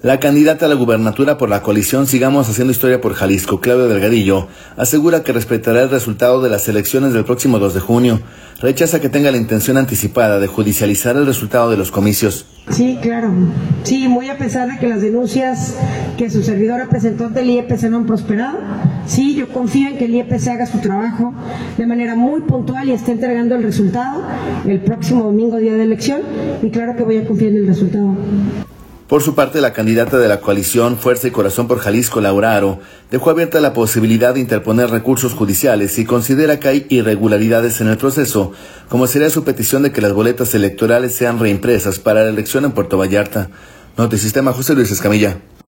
La candidata a la gubernatura por la coalición Sigamos Haciendo Historia por Jalisco, Claudia Delgadillo, asegura que respetará el resultado de las elecciones del próximo 2 de junio. Rechaza que tenga la intención anticipada de judicializar el resultado de los comicios. Sí, claro. Sí, muy a pesar de que las denuncias que su servidora presentó ante el IEPC no han prosperado. Sí, yo confío en que el IEPC haga su trabajo de manera muy puntual y esté entregando el resultado el próximo domingo, día de elección, y claro que voy a confiar en el resultado. Por su parte, la candidata de la coalición Fuerza y Corazón por Jalisco, Laura Aro, dejó abierta la posibilidad de interponer recursos judiciales y considera que hay irregularidades en el proceso, como sería su petición de que las boletas electorales sean reimpresas para la elección en Puerto Vallarta. Notisistema, José Luis Escamilla.